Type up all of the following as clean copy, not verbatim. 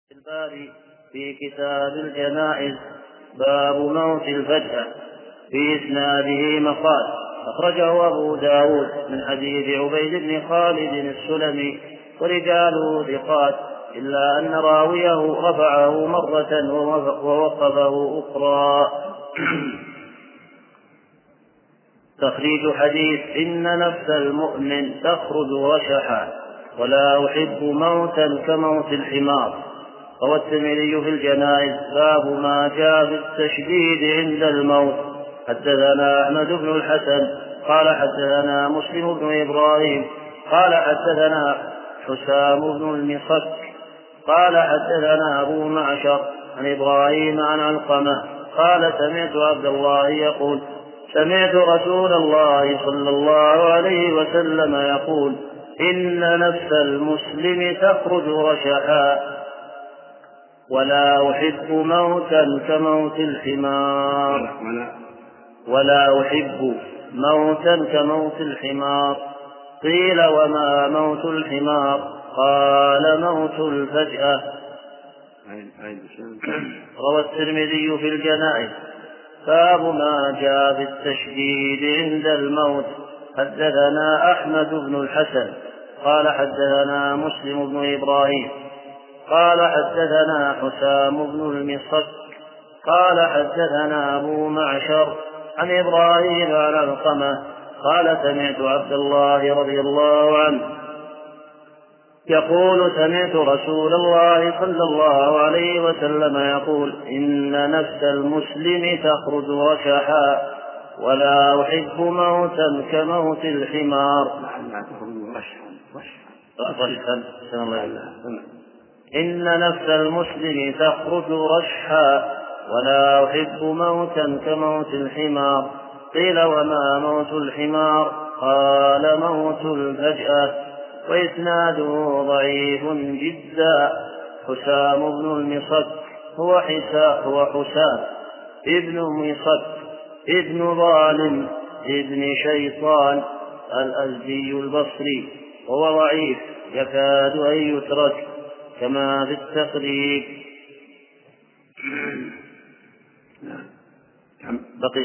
الباري في كتاب الجنائز باب موت الفجأة. في إسناده مقال أخرجه أبو داود من حديث عبيد بن خالد السلمي ورجاله ثقات إلا أن راويه رفعه مرة ووقفه أخرى. تخريج حديث إن نفس المؤمن تخرج رشحا ولا أحب موتا كموت الحمار. روى الترمذي في الجنائز باب ما جاء في التشديد عند الموت. حدثنا أحمد بن الحسن قال حدثنا مسلم بن إبراهيم قال حدثنا حسام بن المصك قال حدثنا أبو معشر عن إبراهيم عن علقمة قال سمعت عبد الله يقول سمعت رسول الله صلى الله عليه وسلم يقول إن نفس المسلم تخرج رشحا ولا أحب موتا كموت الحمار. ولا أحب موتا كموت الحمار. قيل وما موت الحمار؟ قال موت الفجأة. روى الترمذي في الجنائز باب ما جاء في التشديد عند الموت. حدثنا أحمد بن الحسن قال حدثنا مسلم بن إبراهيم قال حدثنا حسام بن المصك قال حدثنا أبو معشر عن إبراهيم عن علقمة قال سمعت عبد الله رضي الله عنه يقول سمعت رسول الله صلى الله عليه وسلم يقول إن نفس المسلم تخرج رشحا ولا أحب موتا كموت الحمار. إن نفس المسلم تخرج رشحا ولا أحب موتا كموت الحمار. قيل وما موت الحمار؟ قال موت الفجأة. وإسناده ضعيف جدا. حسام بن المصك هو حسام ابن مصك ابن ظالم ابن شيطان الأزدي البصري وهو ضعيف يكاد أن يترك كما في التقريب. بقي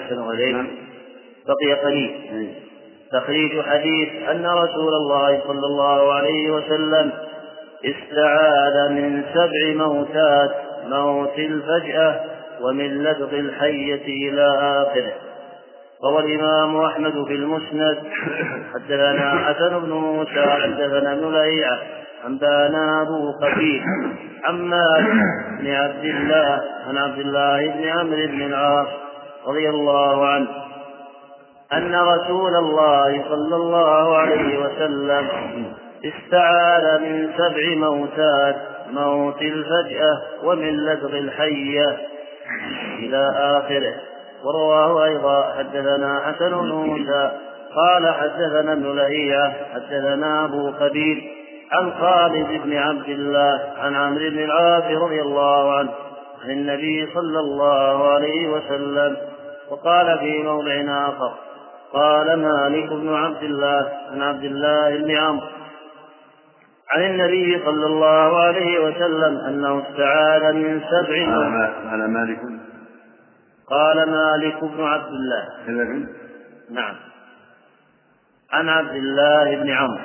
قليل. تخريج حديث أن رسول الله صلى الله عليه وسلم استعاذ من 7 موتات: موت الفجأة ومن لدغ الحية إلى آخره. روى الإمام أحمد في المسند حدثنا حسن بن موسى حدثنا ابن لهيعة أنبانا أبو قبيل عن مالك بن عبد الله عن عبد الله بن عمرو بن العاص رضي الله عنه أن رسول الله صلى الله عليه وسلم استعاذ من 7 موتات: موت الفجأة ومن لدغ الحية إلى آخره. ورواه أيضا حدثنا حسن بن موسى قال حدثنا ابن لهيعة حدثنا أبو قبيل عن خالد بن عبد الله عن عمرو بن العاص رضي الله عنه عن النبي صلى الله عليه وسلم. وقال في موضع آخر قال مالك بن عبد الله عن عبد الله بن عمرو عن النبي صلى الله عليه وسلم أنه استعاذ من 7 على مالك. قال مالك بن عبد الله نعم عن عبد الله بن عمرو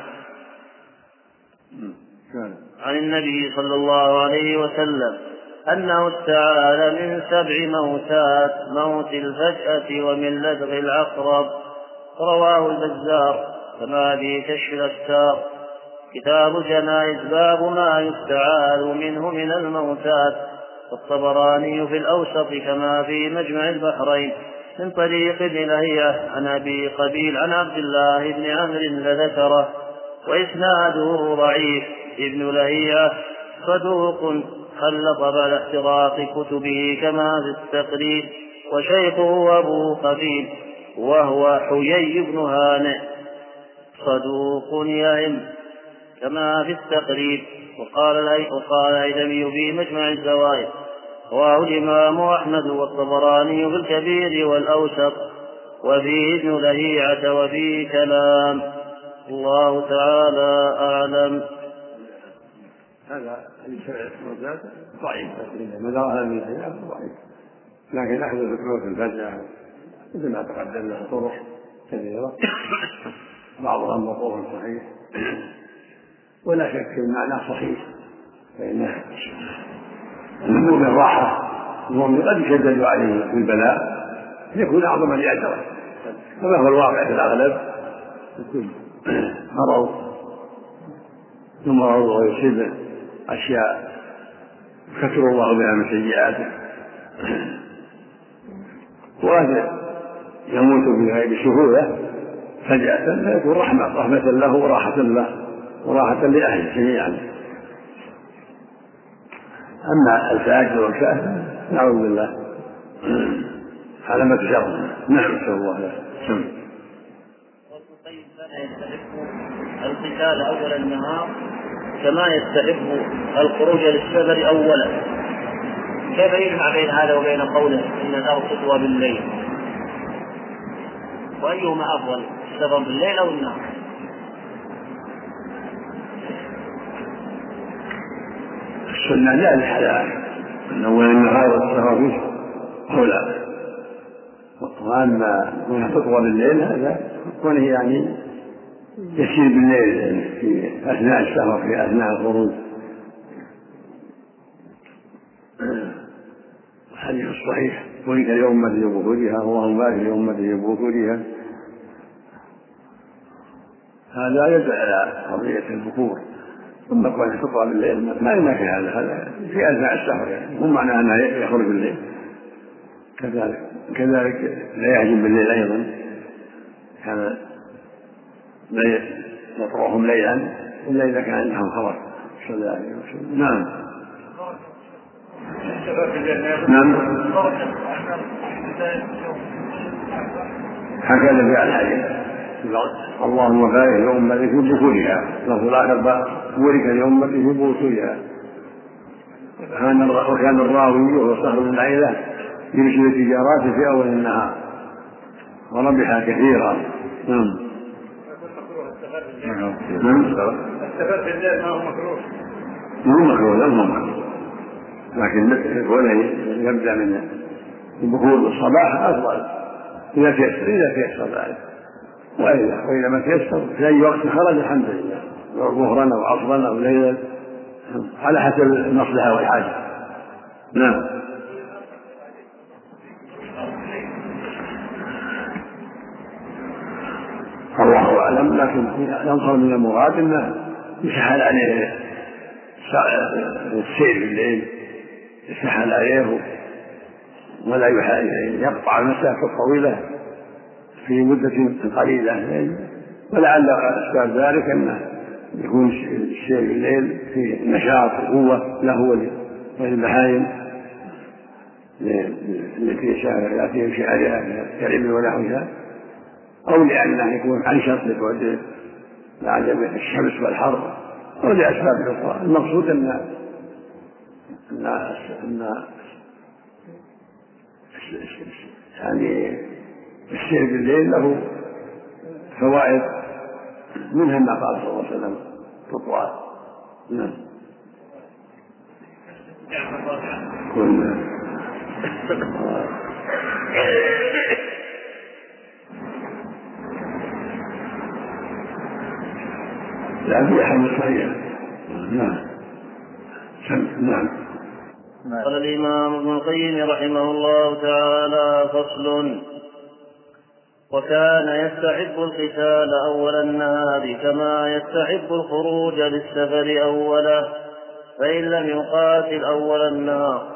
عن النبي صلى الله عليه وسلم أنه استعاذ من 7 موتات: موت الفجأة ومن لدغ العقرب. رواه البزار كما في كشف الأستار. كتاب الجنائز باب ما يستعاذ منه من الموتات. والطبراني في الأوسط كما في مجمع البحرين من طريق ابن لهيعة عن أبي قبيل عن عبد الله بن عمرو فذكره. وإسناده ضعيف. ابن لهيعة صدوق خلط بعد احتراق كتبه كما في التقريب. وشيخه أبو قبيل وهو حيي بن هانئ صدوق يهم كما في التقريب. وقال الهيثمي في مجمع الزوائد رواه الإمام أحمد والطبراني في الكبير والأوسط وفيه ابن لهيعة وفيه كلام. الله تعالى أعلم. هذا حديث 7 موتات ضعيف، مدارها من الخلاف ضعيف، لكن أحد الفكرة في الفجأة مثل ما تقدم له طرق كثيرة بعضها موقوف صحيح، ولا شك المعنى صحيح، فإن المؤمن الراحة المؤمن قد يشدد عليه في البلاء يكون أعظم لأجره، كما هو الواقع في الأغلب يكون مرض ثم ويصيب أشياء كثر الله بها من سيئاته، وهذا يموت بسهولة فجأة فيكون رحمة له وراحة له وراحة لأهله جميعا. أما الفاجر والكافر نعوذ بالله علامة شر. نعم نسأل الله له. كان يستحب القتال أول النهار كما يستحب الخروج للسفر أولا، كيف يجمع بين هذا وبين قوله إن الأرض تطوى بالليل؟ وأيهما أفضل، السفر بالليل أو النهار؟ السنة لا الحلال أن أول النهار والسفر فيه أولى، وأما كونها تطوى بالليل هذا كونه يعني يسير بالليل يعني في أثناء السفر في أثناء الخروج. الحديث الصحيح بورك لأمتي ببكورها اللهم بارك لأمتي ببكورها، هذا يدل على قضية البكور. ثم كونه تطوى بالليل ما ينافي هذا في أثناء السفر، يعني مو معنى أنه يخرج بالليل. كذلك لا يهجم بالليل أيضا، كان لا يطرحهم ليلا إلا إذا كان عندهم خبر صلى الله عليه وسلم. نعم نعم هكذا في الحديث اللهم بارك لأمتي في بكورها، لفظ الآخر بورك لأمتي في بكورها. وكان الراوي وهو صخر بن عيلة يمشي تجاراته في أول النهار وربح كثيرا. السفر في الليل ما هو مكروه، لكن يبدأ من بكور الصباح أفضل إذا تيسر ذلك، وإذا ما تيسر في أي وقت خرج الحمد لله، ظهرا أو عصرا أو ليلا على حسب المصلحة والحاجة. نعم الله أعلم، لكن ينظر من المراد أنه يسهل عليه السير بالليل، يسهل عليه ولا يقطع المسافة الطويلة في مدة قليلة، ولعل أسباب ذلك أنه يكون السير بالليل في نشاط وقوة له وللبهائم التي يمشي عليها كالإبل ونحوها، أو لأنه يكون أنشط لعدم الشمس والحر، أو لأسباب أخرى. المقصود أن يعني السير بالليل له فوائد، منها ما قال صلى الله عليه وسلم تطوى. نعم لا في أحد صحيح. نعم. قال الإمام ابن القيم رحمه الله تعالى: فصل: وكان يستحب القتال أول النهار كما يستحب الخروج للسفر أوله، فإن لم يقاتل أول النهار.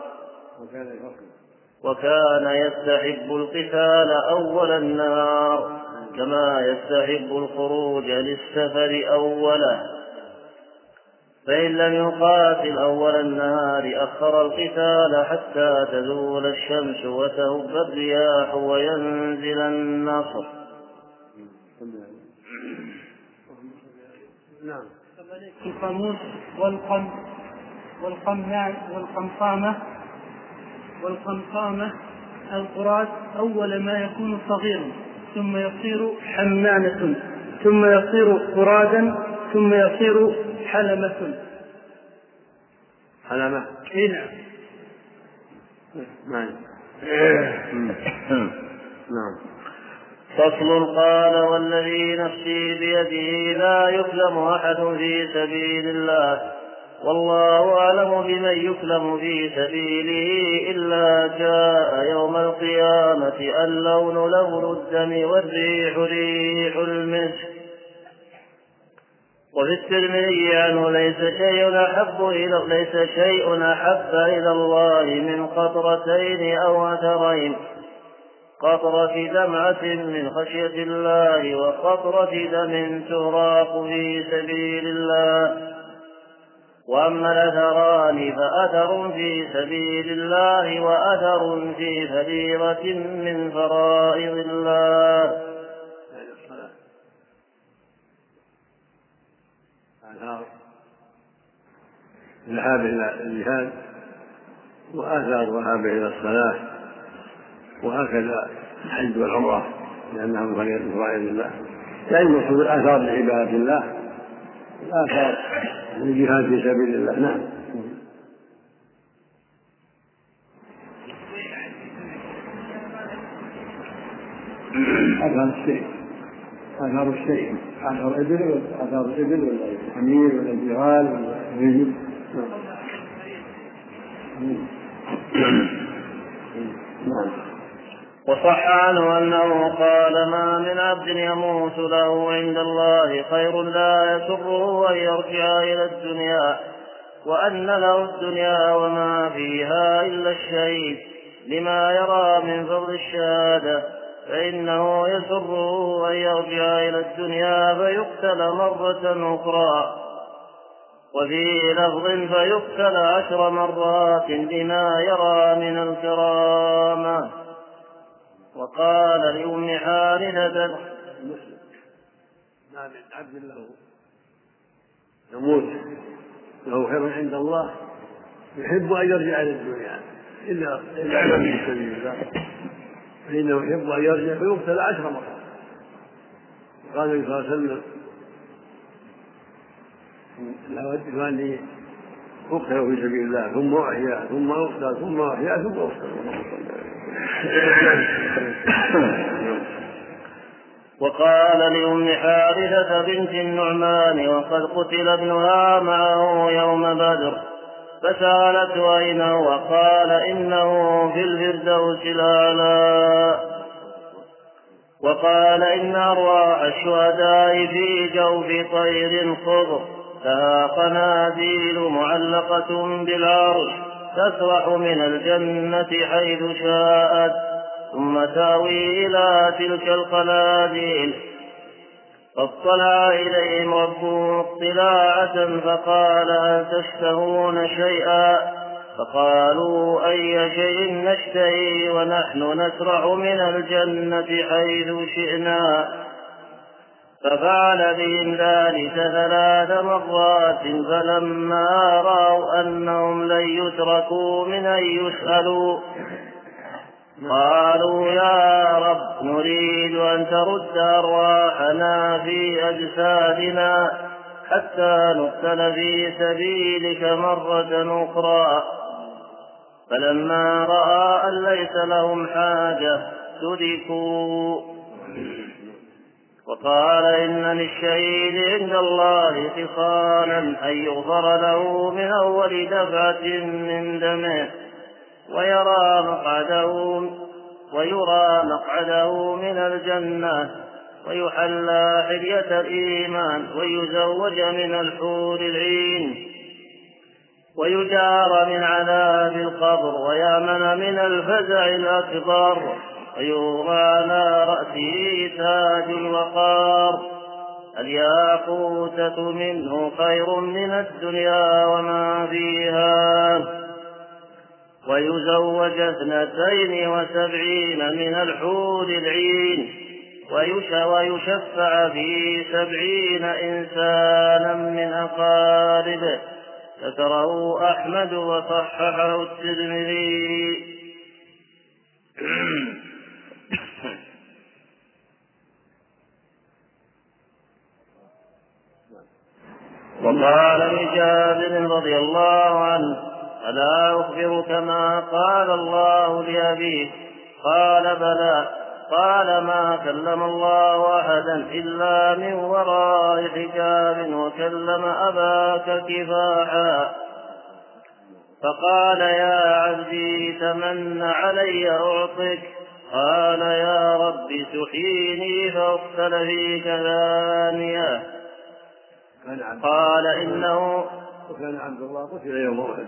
وكان يستحب القتال أول النهار كما يستحب الخروج للسفر أوله، فإن لم يقاتل أول النهار أخر القتال حتى تزول الشمس وتهب الرياح وينزل النصر. القاموس والقمصامة القراص أول ما يكون صغيرا ثم يصير حمامة ثم يصير قرادا ثم يصير حلمة. علامة. نعم. نعم. فصل. قال والذي نفسي بيده لا يكلم أحد في سبيل الله والله أعلم بمن يكلم في سبيله إلا جاء يوم القيامة اللون لون الدم والريح ريح المسك. وفي الترمذي عنه ليس شيء أحب إلى الله من قطرتين أو أثرين، قطرة دمعة من خشية الله وقطرة دم تهراق في سبيل الله. وأما الأثران فأثر في سبيل الله وأثر في فريضة من فرائض الله. ذهاب إلى الجهاد وآثار ذهاب إلى الصلاة، وهكذا الحج والعمرة لأنها من فرائض الله. يعني المقصود الآثار لعبادة الله، الآثار للجهاد في سبيل الله. نعم. آثار الشيء آثار الإبل ولا الحمير ولا الجغال ولا الرجل. وصح عنه أنه قال ما من عبد يموت له عند الله خير لا يسره أن يرجع إلى الدنيا وأن له الدنيا وما فيها إلا الشهيد لما يرى من فضل الشهادة، فإنه يسره أن يرجع إلى الدنيا فيقتل مرة أخرى. وفي لفظ فيقتل 10 مرات لما يرى من الكرامة. وقال لأم حارثة ما من عبد له يموت له خير عند الله يحب أن يرجع إلى الدنيا إلا في سبيل الله، فإنه يحب أن يرجع فيقتل 10 مرات. قال النبي صلى الله عليه وسلم لا أود أني أقتل في سبيل الله ثم أحيا ثم أقتل ثم أحيا ثم أقتل. وقال لأم حارثة بنت النعمان وقد قتل ابنها معه يوم بدر، فسألته أينه وقال إنه في الفردوس الأعلى. وقال إن أرواح الشهداء في جوف طير خضر لها قناديل معلقة بالعرش تسرح من الجنة حيث شاءت ثم تاوي إلى تلك القناديل. فاطلع إليهم ربهم اطلاعة فقال هل تشتهون شيئا؟ فقالوا أي شيء نشتهي ونحن نسرع من الجنة حيث شئنا. ففعل بهم ذلك 3 مرات، فلما رأوا أنهم لن يتركوا من أن يسألوا قالوا يا رب نريد أن ترد أرواحنا في أجسادنا حتى نقتل في سبيلك مرة أخرى. فلما رأى أن ليس لهم حاجة تركوا. وقال إن للشهيد عند الله خصالا أن يغفر له من أول دفعة من دمه ويرى مقعده من الجنة ويحلى حلية الإيمان ويزوج من الحور العين ويجار من عذاب القبر ويأمن من الفزع الأكبر ويوضع على رأسه تاج الوقار. الياقوتة منه خير من الدنيا وما فيها. ويزوج 72 من الحور العين ويشفع في 70 إنسانا من أقاربه. ذكره أحمد وصححه الترمذي. وقال لجابر رضي الله عنه ألا أخبرك ما قال الله لأبيك؟ قال بلى. قال ما كلم الله أحدا إلا من وراء حجاب وكلم أباك كفاحا. فقال يا عبدي تمن علي أعطك. قال يا رب تحييني فأقتل فيك ثانية. قال إنه وكان عبد الله قتل يوم أحد.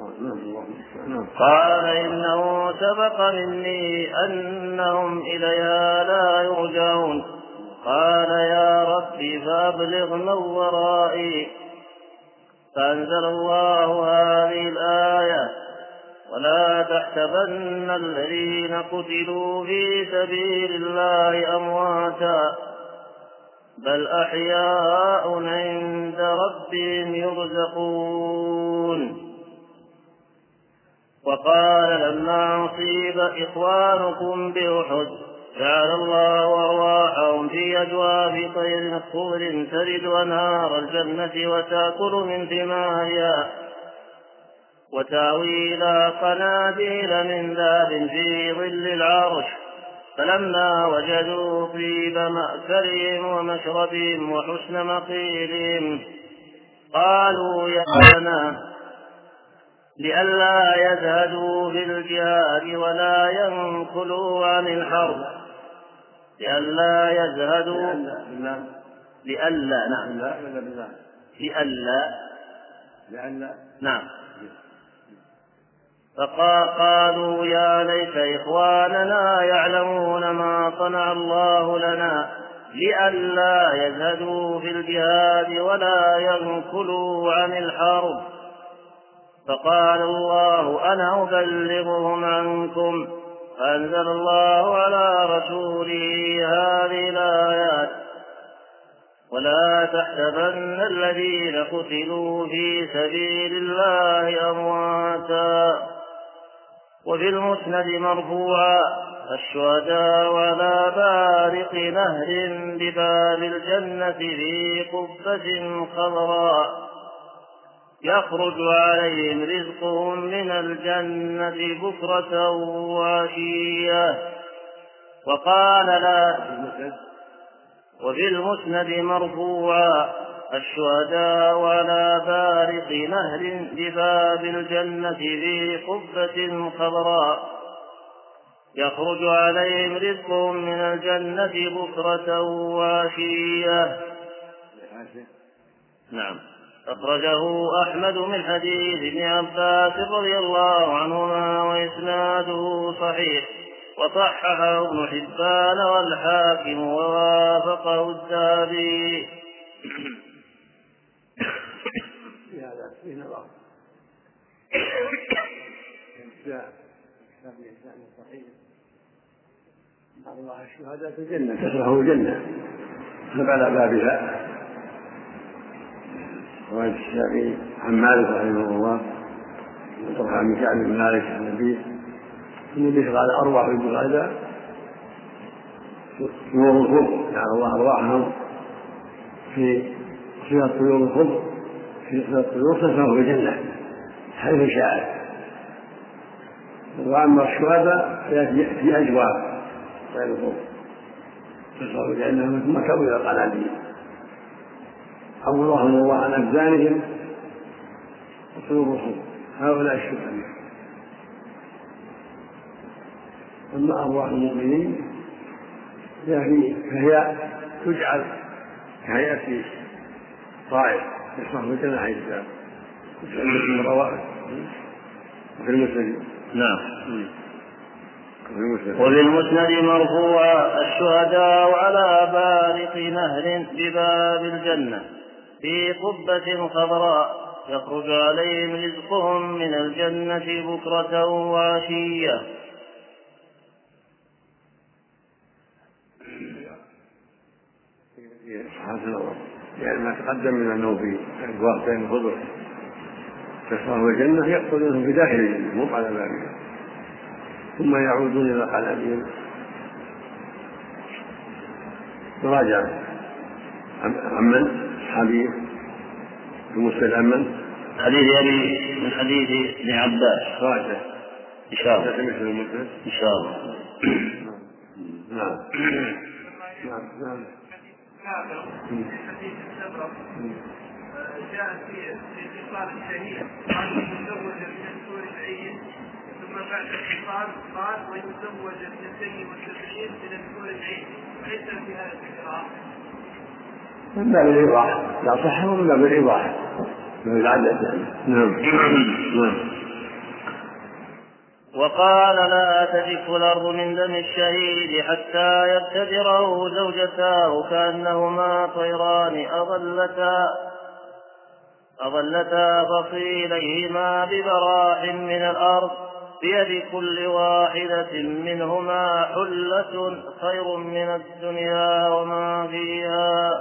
قال إنه سبق مني أنهم إليها لا يرجعون. قال يا رب فأبلغ من ورائي. فأنزل الله هذه الآية ولا تحسبن الذين قتلوا في سبيل الله أمواتا بل أحياء عند ربهم يرزقون. وقال لما أصيب إخوانكم بأحد جعل الله أرواحهم في أجواف طير خضر ترد أنهار الجنة وتأكل من ثمارها وتأوي إلى قناديل من ذهب في ظل العرش. فلما وجدوا طيب مأكلهم ومشربهم وحسن مقيلهم قالوا يا لنا لئلا يزهدوا في الجهاد ولا ينكلوا عن الحرب. لئلا يزهدوا نعم. فقالوا يا ليت إخواننا يعلمون ما صنع الله لنا لئلا يزهدوا في الجهاد ولا ينكلوا عن الحرب. فقال الله أنا أبلغهم عنكم. فأنزل الله على رسوله هذه الآيات ولا تحسبن الذين قتلوا في سبيل الله أمواتا. وفي المسند مرفوعا الشهداء على بارق نهر بباب الجنة في قبة خضراء يخرج عليهم رزقهم من الجنة بكرة وعشية. وقال لا. وفي المسند مرفوعا الشهداء على بارق نهر بباب الجنة في قبة خضراء يخرج عليهم رزقهم من الجنة بكرة وعشية. نعم. أخرجه أحمد من حديث ابن عباس رضي الله عنهما وإسناده صحيح وصححه ابن حبان والحاكم ووافقه الذهبي. في هذا فيه نظر صحيح الله الشهادة في الجنة تسرحه الجنة نبع على بابها. رواية الشافعي عن مالك رحمه الله وطرح عن كعب بن مالك عن النبي قال أرواح الجهداء نور الخضر جعل الله أرواحهم في صفة طيور الخضر في صفة الطيور تسرح في الجنة حيث شاءت. وأما الشهداء في أجواب غير الخضر تسرح في الجنة ثم كبر إلى القناديل عوضهم الله عن أبدانهم وطيور الخضر هؤلاء الشهداء. أما أرواح المؤمنين فهي تجعل كهيئة طائر يصرح في الجنة حيث شاء. وفي المسند نعم. وفي المسند مرفوعا الشهداء على بارق نهر بباب الجنة في قبة خضراء يخرج عليهم رزقهم من الجنة بكرة وعشية. يعني ما تقدم من أنه في أجواء الخضر تسرح الجنة يقصد أنهم في داخل الجنة مو على بابها ثم يعودون إلى قناديل. تراجع عمن حديث المسند عمن حديث أبي من حديث ابن عباس راجع إن شاء الله. إن شاء الله. نعم. نعم. حديث السبرة جاء في اتصال الشهيد قال يتزوج من الحور العين، ثم بعد الاتصال قال ويتزوج من 72 من الحور العين، ليس في هذا الإقرار. من باب الإيضاح، لا صح ومن باب الإيضاح من العدد. نعم. وقال لا تجف الأرض من دم الشهيد حتى يبتدره زوجتاه كأنهما طيران أظلتا فصيليهما ببراح من الأرض بيد كل واحدة منهما حلة خير من الدنيا وما فيها.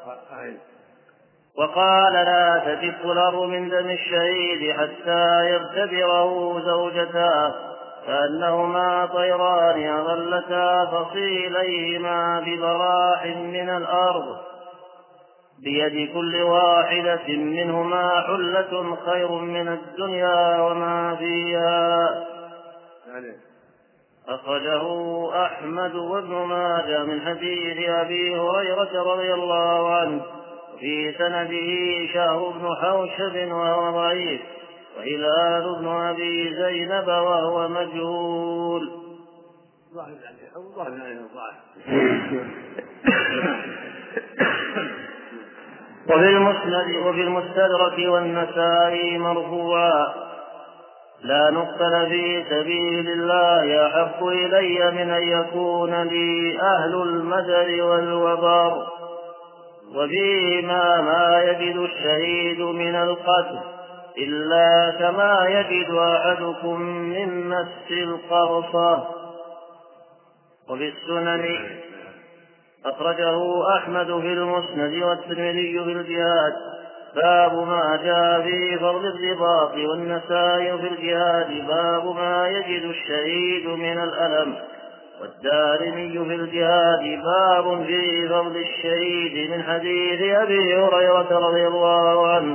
وقال لا تجف الأرض من دم الشهيد حتى يبتدره زوجتاه كأنهما طيران أظلتا فصيليهما ببراح من الأرض بيد كل واحدة منهما حلة خير من الدنيا وما فيها. أخرجه أحمد وابن ماجه من حديث أبي هريرة رضي الله عنه، في سنده شهر بن حوشب وهو ضعيف، وهلال بن أبي زينب وهو مجهول. وفي المستدرك والنسائي مرفوعا لا نقتل في سبيل الله أحب إلي من أن يكون لي أهل المدر والوبر. وفيهما ما يجد الشهيد من القتل إلا كما يجد أحدكم من مس القرصة. وفي السنن أخرجه أحمد في المسند والترمذي في الجهاد باب ما جاء في فضل الرباط، والنسائي في الجهاد باب ما يجد الشهيد من الألم، والدارمي في الجهاد باب في فضل الشهيد من حديث أبي هريرة رضي الله عنه،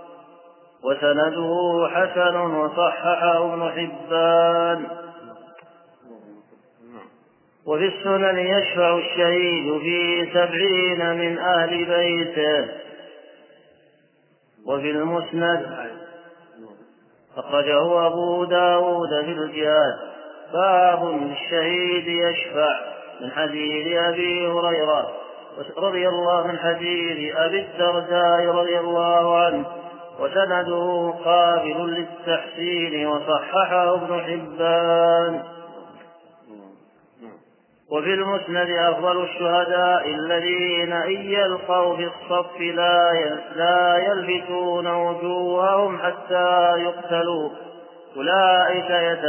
وسنده حسن وصححه ابن حبان. وفي السنن يشفع الشهيد في 70 من أهل بيته. وفي المسند أخرجه أبو داود في الجهاد باب الشهيد يشفع من حديث أبي هريرة رضي الله من حديث أبي الدرداء رضي الله عنه، وسنده قابل للتحسين وصححه ابن حبان. وفي المسند أفضل الشهداء الذين إن يلقوا في الصف لا يلفتون وجوههم حتى يقتلوا، أولئك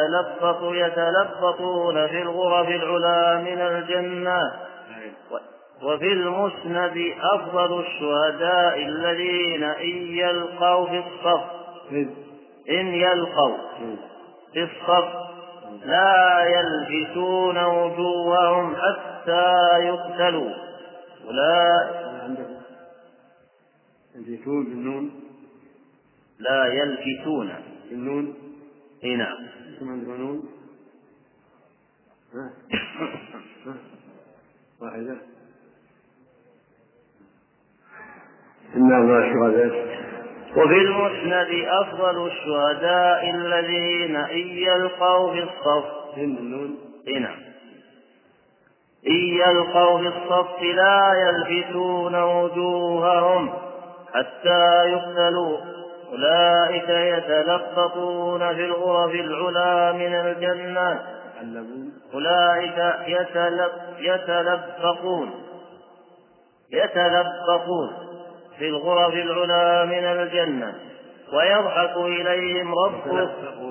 يتلبطون في الغرف العلا من الجنة. وفي المسند أفضل الشهداء الذين إن يلقوا في الصف لا يلفتون وجوههم حتى يقتلوا، لا يلفتون النون هنا واحدة إنما الشهداء. وفي المسند أفضل الشهداء الذين إن يلقوا في الصف لا يلفتون وجوههم حتى يقتلوا، أولئك يتلبطون في الغرف العلا من الجنة. أولئك يتلبطون في الغرف العلا من الجنة، ويضحك إليهم ربك.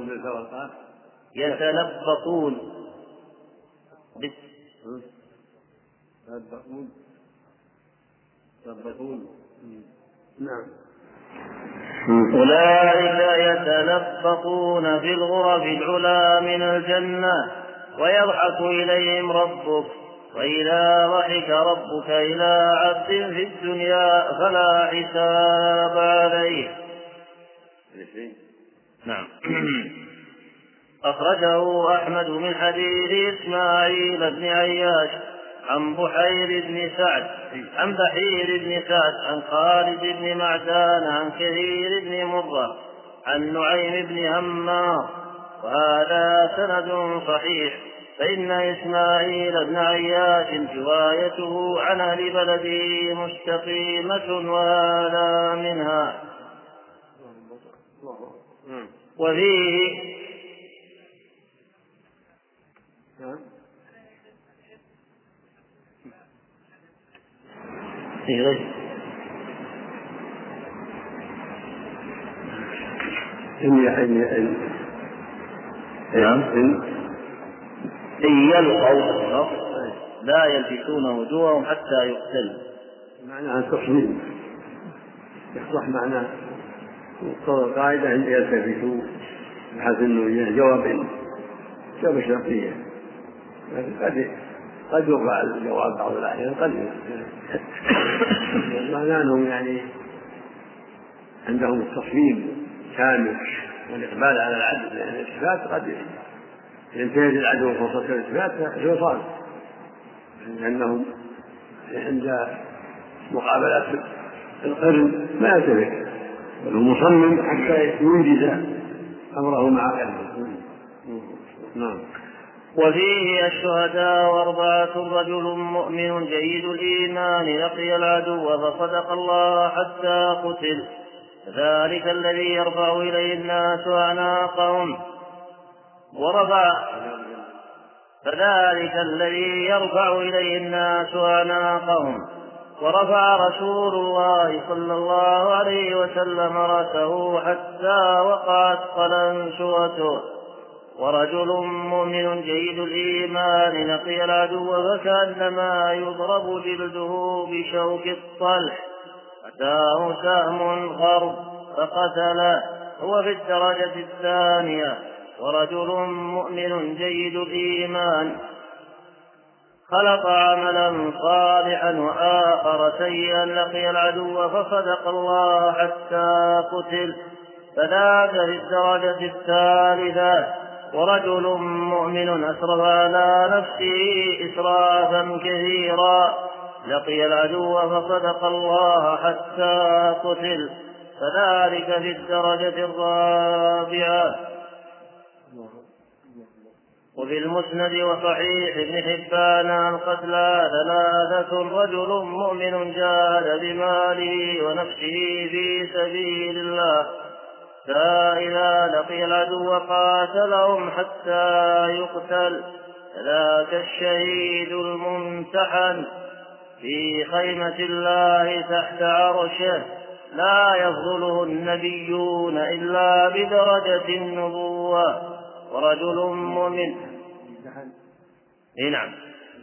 يتلبطون نعم. أولئك يتلبطون في الغرف العلا من الجنة، ويضحك إليهم ربك. وإذا ضحك ربك إلى عبد في الدنيا فلا حساب عليه. نعم. أخرجه أحمد من حديث إسماعيل بن عياش عن بحير بن سعد عن خالد بن معدان عن كثير بن مرة عن نعيم بن همار، وهذا سند صحيح، فإن إسماعيل بن عياش روايته عن أهل بلده مستقيمة وهذا منها. وفيه إن يلقوا لا يلفتون وجوههم حتى يقتلوا. معناها التصميم يصلح معناه القاعدة أن يلتفتوا بحيث أنه جواب شرطية، لكن قد يرفع الجواب بعض الأحيان، قد معناه أنهم يعني عندهم التصميم كامل والإقبال على العدل، لأن الإثبات قد ينتهز العدو فرصة الإثبات يصاب، لأنهم عند مقابلات القرن ما يلتفت، بل هو مصمم حتى ينجز أمره مع قلبه. نعم. وفيه الشهداء 4 رجل مؤمن جيد الإيمان لقي العدو فصدق الله حتى قتل، ذلك الذي يرفع إليه الناس أعناقهم ورفع رسول الله صلى الله عليه وسلم رأسه حتى وقعت قلنسوته. ورجل مؤمن جيد الإيمان لقي العدو فكأنما يضرب جلده بشوك الطلح، أتاه سهم غرب فقتله، هو في الدرجة الثانية. ورجل مؤمن جيد الإيمان خلق عملا صالحا وآخر سيئا لقي العدو فصدق الله حتى قتل، فذاك في الدرجة الثالثة. ورجل مؤمن أسرف على نفسه إسرافا كثيرا لقي العدو فصدق الله حتى قتل، فذلك في الدرجة الرابعة. وفي المسند وصحيح ابن حبان عن قتلى 3: رجل مؤمن جاهد بماله ونفسه في سبيل الله، فإذا لقي العدو قاتلهم حتى يقتل، ذاك الشهيد الممتحن في خيمة الله تحت عرشه، لا يفضله النبيون إلا بدرجة النبوة. ورجل مؤمن نعم.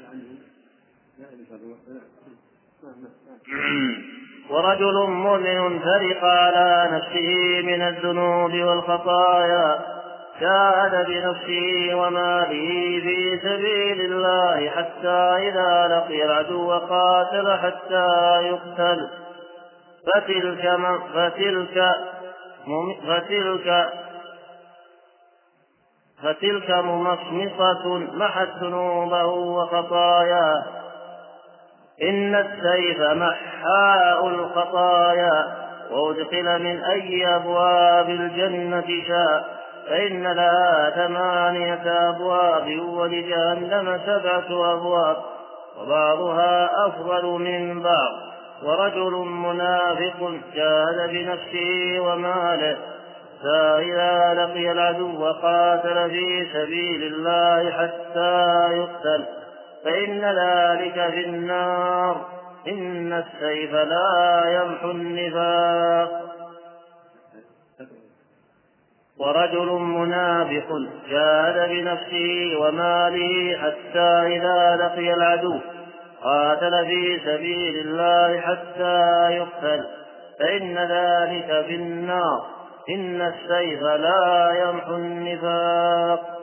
ورجل مؤمن فرق على نفسه من الذنوب والخطايا، جاهد بنفسه وماله في سبيل الله حتى إذا لقي العدو قاتل حتى يقتل، فتلك ممصمصة محت ذنوبه وخطاياه. إن السيف محاء الخطايا، وأدخل من أي أبواب الجنة شاء، فإن لها 8 أبواب ولجهنم 7 أبواب، وبعضها أفضل من بعض. ورجل منافق جاهد بنفسه وماله، فإذا لقي العدو قاتل في سبيل الله حتى يقتل، فإن ذلك في النار. إن السيف لا يمحو النفاق. ورجل منافق جاهد بنفسه وماله حتى إذا لقي العدو قاتل في سبيل الله حتى يقتل، فإن ذلك في النار. إن السيف لا يمحو النفاق.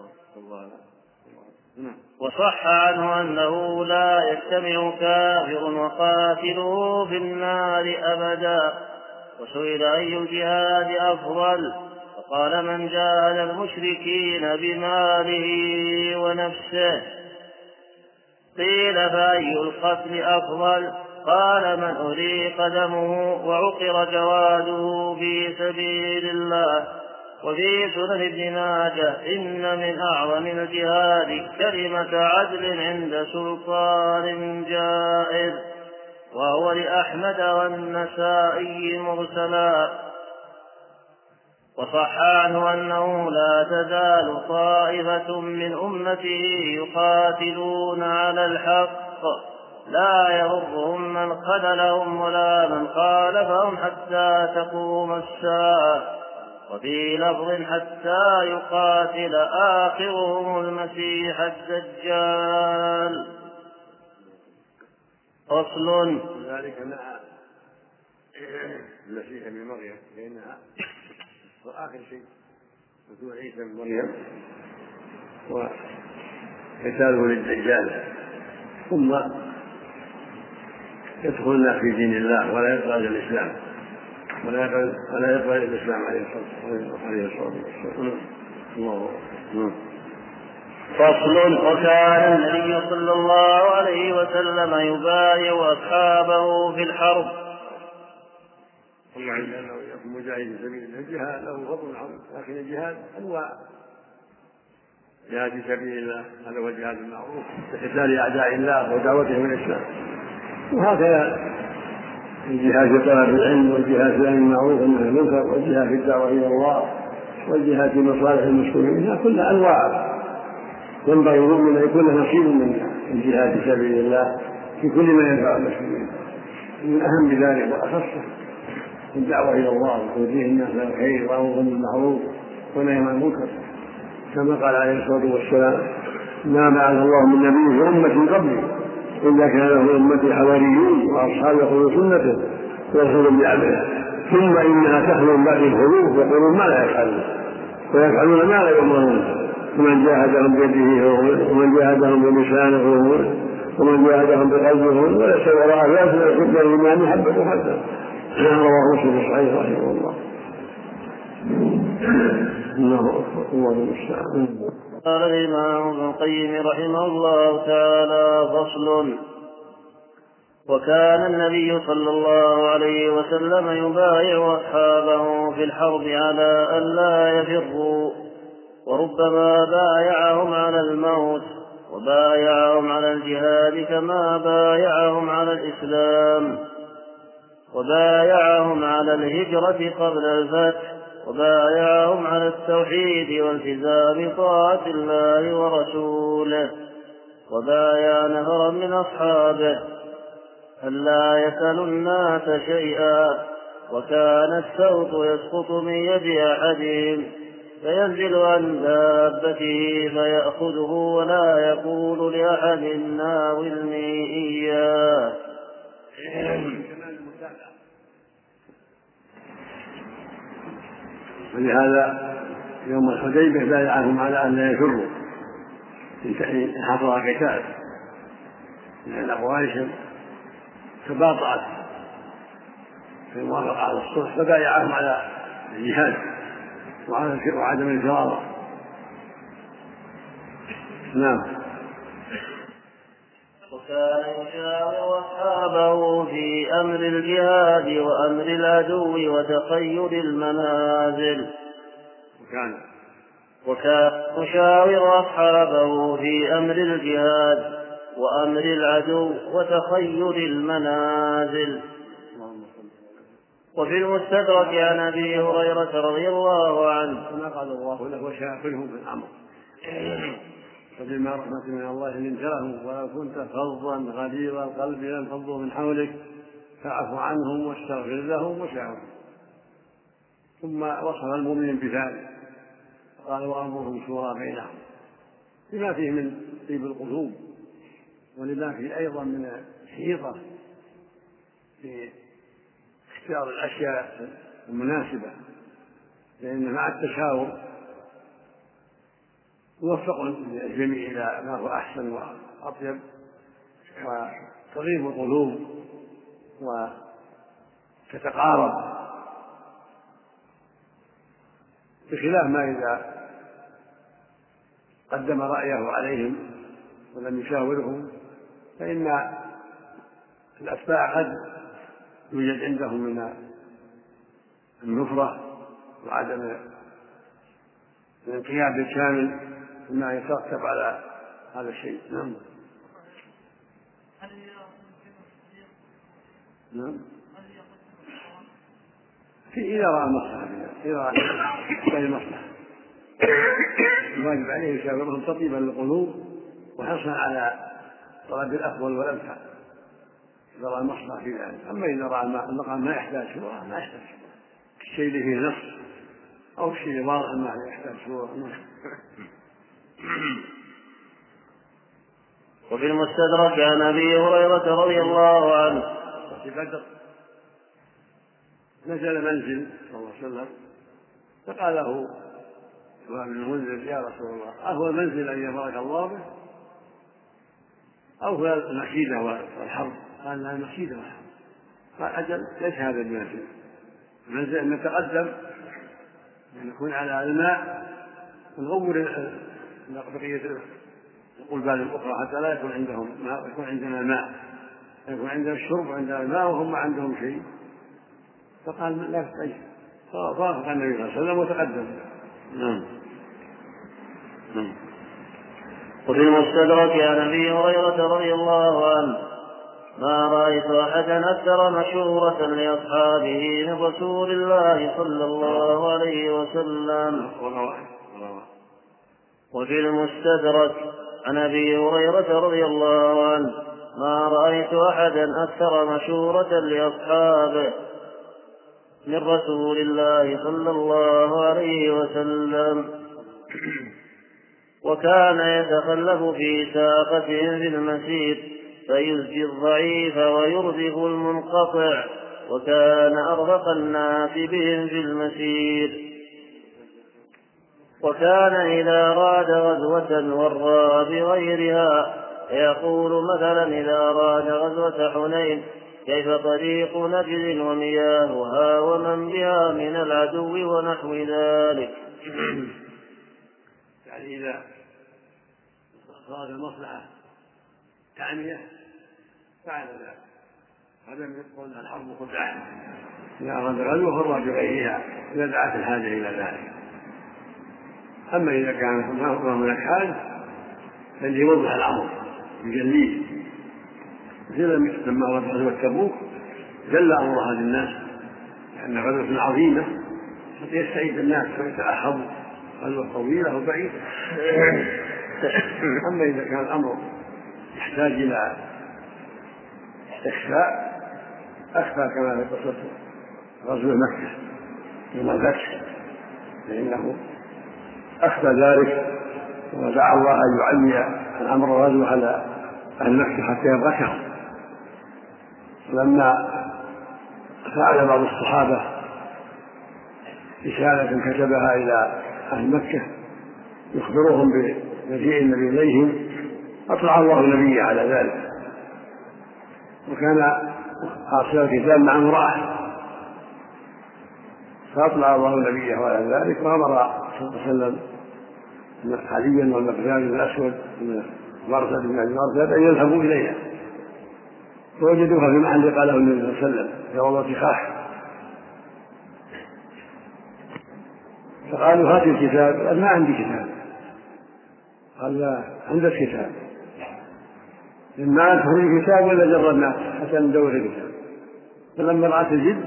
وصح عنه أنه لا يجتمع كافر وقاتله في النار أبدا. وسئل أي الجهاد أفضل، قال من جاهد المشركين بماله ونفسه. قيل فأي القتل أفضل؟ قال من أريق دمه وعقر جواده في سبيل الله. وفي سنن ابن ماجه إن من أعظم الجهاد كلمة عدل عند سلطان جائر، وهو لأحمد والنسائي مرسلا. وصح عنه أنه لا تزال طائفة من أمته يقاتلون على الحق لا يضرهم من خذلهم ولا من خالفهم حتى تقوم الساعة. وفي لفظ حتى يقاتل آخرهم المسيح الدجال. فصل. ذلك نهى المسيح ابن مريم لأنها وآخر شيء نزول عيسى ابن مريم وقتاله للدجال، ثم يدخلنا في دين الله ولا يقبل الإسلام ولا يقبل الإسلام عليه الصلاة والسلام. فصل. وكان النبي صلى الله عليه وسلم يبايع أصحابه في الحرب. طبعا لأنه يكون مجاهد في سبيل الله الجهاد له فضل عظيم، لكن الجهاد أنواع. جهاد في سبيل الله هذا هو الجهاد المعروف بقتال أعداء الله ودعوتهم إلى الإسلام، وهكذا الجهاد في طلب العلم والجهاد في الأمر بالمعروف والنهي عن المنكر والجهاد في الدعوة إلى الله والجهاد في مصالح المسلمين، كلها أنواع. ينبغي المؤمن أن يكون له نصيب من الجهاد في سبيل الله في كل ما ينفع المسلمين، من أهم ذلك وأخصه الدعوة إلى الله وتوجيه الناس إلى الخير والأمر بالمعروف والنهي عن المنكر، كما قال عليه الصلاة والسلام: ما بعث الله من نبي في أمة قبلي إلا كان له أمتي حواريون وأصحاب يقولون سنته ويأخذون بعمله، ثم إنها تخلو من بعد الخلوف يقولون ما لا يفعلون ويفعلون ما لا يؤمرون، ومن جاهدهم بيده ومن جاهدهم بلسانه ومن جاهدهم بقلبه وليس وراء ذلك يحب الإيمان حبة حبة. رواه مسلم صحيح رحمه الله. الله المستعان. قال الإمام ابن القيم رحمه الله تعالى: فصل. وكان النبي صلى الله عليه وسلم يبايع أصحابه في الحرب على أن لا يفروا، وربما بايعهم على الموت وبايعهم على الجهاد كما بايعهم على الإسلام، وبايعهم على الهجرة قبل الفتح، وبايعهم على التوحيد والتزام طاعة الله ورسوله، وبايع نفرا من أصحابه ألا يسألوا الناس شيئا، وكان السوط يسقط من يد أحدهم فينزل عن دابته فيأخذه ولا يقول لأحد ناولني إياه. ولهذا يوم الحديبية بايعهم على أن لا يفروا إن حصل قتال، لأن قريش تباطأت في الموافقة على الصلح فبايعهم على الجهاد وعدم الفرار. نعم. وكان يشاور أصحابه في أمر الجهاد وأمر العدو وتخيل المنازل. وكان يشاور أصحابه في أمر الجهاد وأمر العدو وتخيل المنازل. وفي المستدرك عن أبي هريرة رضي الله عنه كما قال الله له: وشاورهم في الأمر فبما رحمة من الله لنت لهم ولو كنت فظا غليظ القلب لانفضوا من حولك فاعف عنهم واستغفر لهم وشاورهم. ثم وصف المؤمنين بذلك قال: وأمرهم شورى بينهم، لما فيه من طيب القلوب ولما فيه أيضا من الحيطة في اختيار الأشياء المناسبة، لأن مع التشاور يوفق الجميع إلى ما هو أحسن وأطيب وتطيب القلوب وتتقارب. بخلاف ما إذا قدم رأيه عليهم ولم يشاورهم، فإن الأتباع قد يوجد عندهم من النفرة وعدم الانقياد الكامل مما يترتب على هذا الشيء. نعم. نعم. إذا رأى مصلحة، إذا رأى مصلحة الواجب عليه يشاورهم تطيبا للقلوب وحرصا على طلب الأفضل والأنفع إذا رأى مصلحة في ذلك. أما إذا رأى المقام ما يحتاج شورى ما يحتاج الشيء اللي فيه نص أو الشيء واضح ما يحتاج شورى. وفي المستدرك عن أبي هريرة رضي الله عنه في بدر نزل منزل صلى الله عليه وسلم فقال له ابن المنذر يا رسول الله أهو المنزل أن يبارك الله به أو هو المكيدة والحرب؟ قال لا، المكيدة والحرب. قال أجل ليس هذا المنزل، المنزل أن نتقدم أن نكون على الماء ونغور بقية القلبان الأخرى حتى لا يكون عندهم ماء، يكون عندنا الماء، يكون عندنا الشرب وعندنا الماء وهم ما عندهم شيء. فقال لا تستعجل، فوافق النبي صلى الله عليه وسلم وتقدم. وفي المستدرك عن أبي هريرة رضي الله عنه ما رأيت أحدا أكثر مشورة لأصحابه من رسول الله صلى الله عليه وسلم. وفي المستدرك عن أبي هريرة رضي الله عنه ما رأيت أحدا أكثر مشورة لأصحابه من رسول الله صلى الله عليه وسلم. وكان يتخلف في ساقتهم في المسير فيزجي الضعيف ويرزق المنقطع، وكان أرفق الناس بهم في المسير. وكان إذا راد غزوة ورى بغيرها، يقول مثلا إذا راد غزوة حنين كيف طريق نجد ومياهها ومن بها من العدو ونحو ذلك. يعني إذا صارت المصلحة تعنية فعل ذلك، هذا من يقول الحرب خدعة، إذا أراد غزوة فرى بغيرها إذا دعت الحاجة إلى ذلك. أما إذا كان ما هناك حاجة فإنه يوضح الأمر يجليه، لما ورد غزوة تبوك جل أمر هذه الناس لأن غزوة عظيمة حتى يستعيد الناس ويتأخروا غزوة طويلة وبعيدة. أما إذا كان الأمر يحتاج إلى استخفاء أخفى كما في قصة غزوة مكة يوم الفتح، فإنه أخفى ذلك ودعا الله أن يعلي الأمر الغزو على أهل مكة حتى يبركهم. لما فعل بعض الصحابة رسالة كتبها إلى أهل مكة يخبرهم بمجيء النبي إليهم، أطلع الله النبي على ذلك، وكان أرسل الكتاب مع امرأة فأطلع الله النبي على ذلك، وأمر صلى الله عليه وسلم عليا والمقداد بن الأسود من مرثد بن أبي مرثد أن يذهبوا إليها، فوجدوها في محل قاله النبي صلى الله عليه وسلم في روضة خاخ، فقالوا هات الكتاب. قال ما عندي كتاب. قال لا عندك كتاب، إما أن تخرج الكتاب ولا جربناك حتى ندور الكتاب. فلما رأت الجد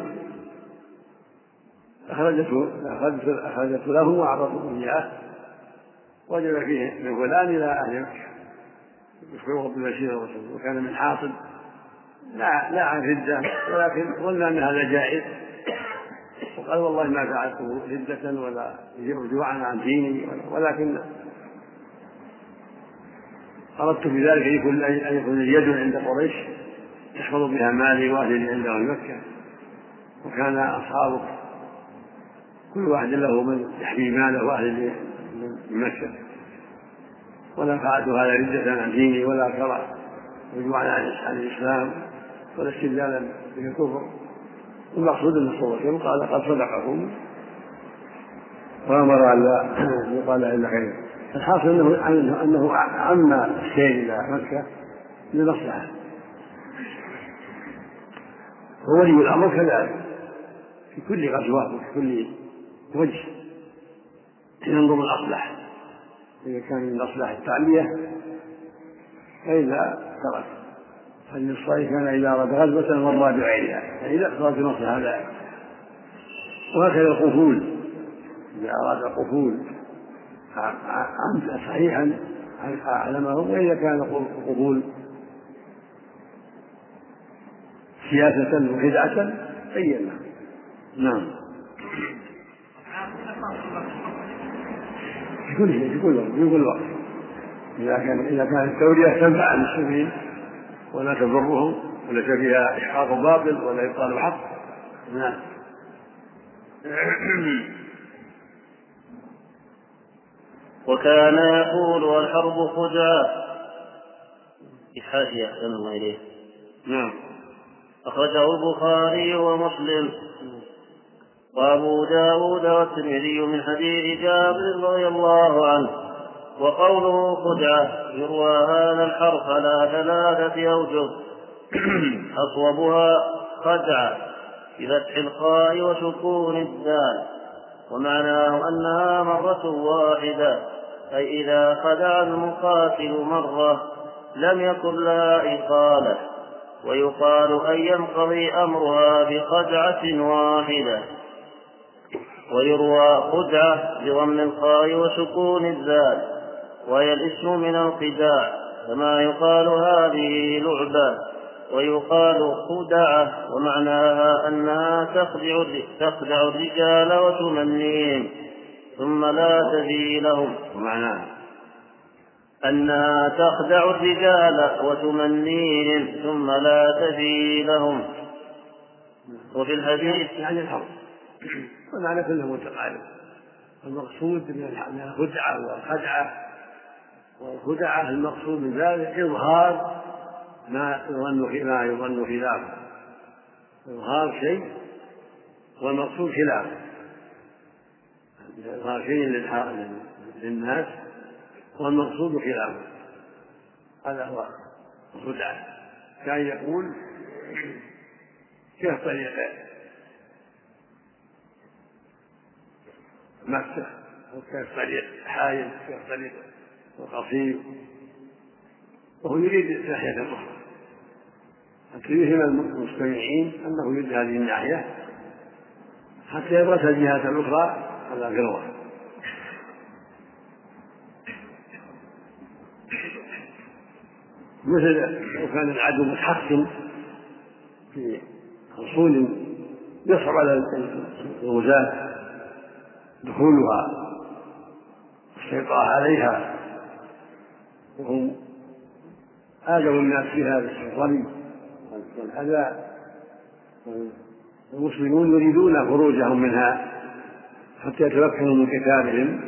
أخرجته لهم وأعرضوا إياه، وجد فيه من فلان إلى أهل مكة يخبره بالبشير والرسول، وكان من حاصل لا عن ردة، ولكن ظن أن هذا جائز، وقال والله ما فعلته ردة ولا رجوعا عن ديني، ولكن أردت بذلك أن يكون اليد عند قريش تحفظ بها مالي وأهلي عنده مكة، وكان أصحابه كل واحد له من يحمي ماله وأهله من مكة، ولا فعلت هذا ردة عن ديني ولا كره رجوعا عن الإسلام ولا استدلالا بالكفر. المقصود أن صلى الله عليه وسلم قال قد صدقكم، وأمر أن لا يقال إلا خير. الحاصل أنه عم السير إلى مكة لمصلحة، وولي الأمر كذلك في كل غزوة وفي كل وجه ينظر الأصلح، إذا كان من الأصلح التعلية فإذا ترك. فإن الصحيح كان إذا أراد غزوة مر بعينها، فإذا أخذت نصر هذا. وهكذا القفول، إذا أراد القفول صحيحا أعلمهم، وإذا كان القفول سياسة وخدعة بينا. نعم. في كل وقت إذا كان التورية تنفع المسلمين ولا تضرهم وليس فيها إحقاق باطل ولا يبطل حق. نعم. وكان يقول والحرب خدعة. في حاشية أحسن الله إليه. نعم. أخرجه البخاري ومسلم وأبو داود والترمذي من حديث جابر رضي الله عنه. وقوله خدعة يروى هذا الحرف على 3 أوجه. أصوبها خدعة بفتح الخاء وسكون الدال، ومعناه أنها مرة واحدة، أي إذا خدع المقاتل مرة لم يكن لها إقالة، ويقال أن ينقضي أمرها بخدعة واحدة. ويروى خدعة بضم الخاء وسكون الذال، وهي الاسم من الخداع، كما يقال هذه لعبة، ويقال خدعة ومعناها أنها تخدع الرجال وتمنيهم ثم لا تفي لهم. ومعناها أنها تخدع الرجال وتمنيهم ثم لا تفي لهم. وفي الحديث يعني الحرب والمعنى كله متقارب. المقصود من الخدعة والخدعة، والخدعة المقصود من ذلك إظهار ما يظن خلافه، إظهار شيء والمقصود خلافه، إظهار شيء للناس والمقصود خلافه، هذا هو الخدعة. كان يقول كيف طريق مكة، وكيف طريق حائل، كيف طريق قصير، وهو يريد ناحية أخرى حتى يفهم المستمعين أنه يريد هذه الناحية حتى يدرس الجهات الأخرى على ذروة. مثل لو كان العدو متحكم في حصول يصعب على الغزاة دخولها والسيطرة عليها، وهم آذوا الناس فيها بالظلم والأذى، المسلمون يريدون خروجهم منها حتى يتمكنوا من قتالهم.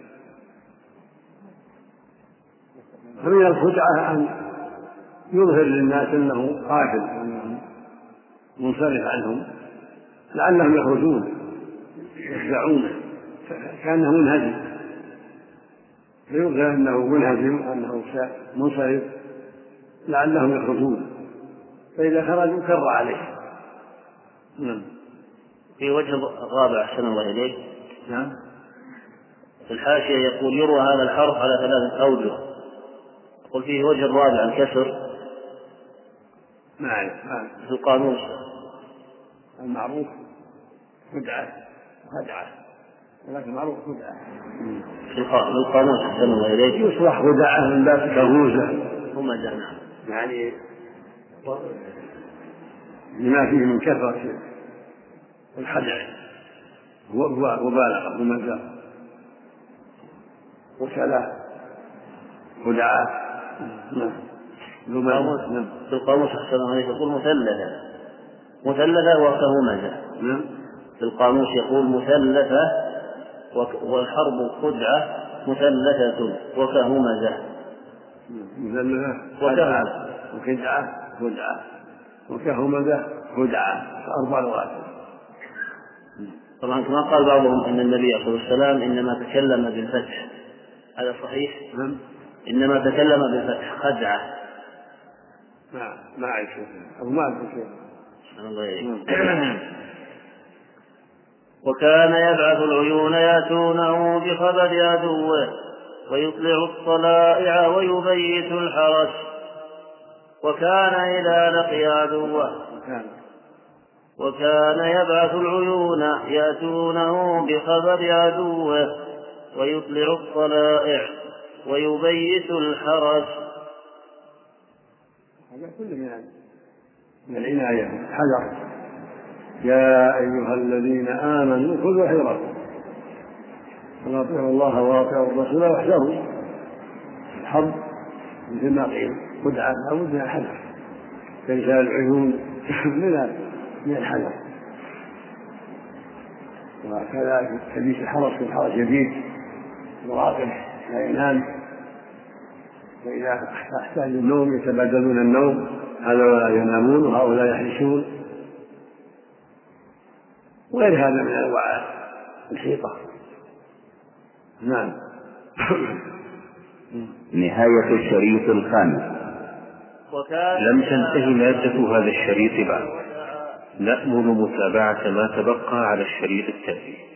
فمن الخدعة أن يظهر للناس أنه قاتل وأنه منصرف عنهم لعلهم يخرجون يخدعونه كأنه منهزم، فيظهر أنه منهزم وأنه منصرف لعلهم يخرجون، فإذا خرجوا كر عليه. نعم. في وجه الرابع أحسن الله إليك. نعم. في الحاشية يقول يروى هذا الحرف على 3 أوجه. قل فيه وجه الرابع الكسر. نعم. في القاموس المعروف خدعة، ولكن معروف خدعة. في القاموس أحسن الله إليك يصلح خدعة من باب كهوزة همزة. نعم. يعني لما فيه من كثرة الخدع وبالغ همزة وكلا خدعة. نعم. في القاموس أحسن الله إليك يقول مثلثة وكهمزة. نعم. في القاموس يقول مثلثة والحرب خدعة مثلثة وكهمزة. مثلثة وخدعة وكهمزة خدعة، 4 لغات. طبعا كما قال بعضهم أن النبي عليه الصلاة والسلام إنما تكلم بالفتح، هذا صحيح؟ إنما تكلم بالفتح خدعة. ما أعرف أو ما أعرف شيء. وكان يبعث العيون يأتونه بخبر عدوه ويطلع الطلائع ويبيت الحرس. وكان إذا لقي عدوه وكان يبعث العيون يأتونه بخبر عدوه ويطلع الطلائع ويبيت الحرس. هذا كل من العناية حذر. يا أيها الذين آمنوا خذوا حذركم وأطيعوا الله وأطيعوا الرسول واحذروا. الحظ مثل ما قيل خدعة لا بد من الحذر، فإنشاء العيون من الحذر. وكذلك حديث الحرس في الحرس شديد مراقب لا ينام، وإذا احتاج النوم يتبادلون النوم، هؤلاء ينامون وهؤلاء يحرسون، وغير هذا من أنواع الحيطة. نعم. نهاية الشريط الخامس. لم تنتهي مادة هذا الشريط بعد، نأمل متابعة ما تبقى على الشريط التالي.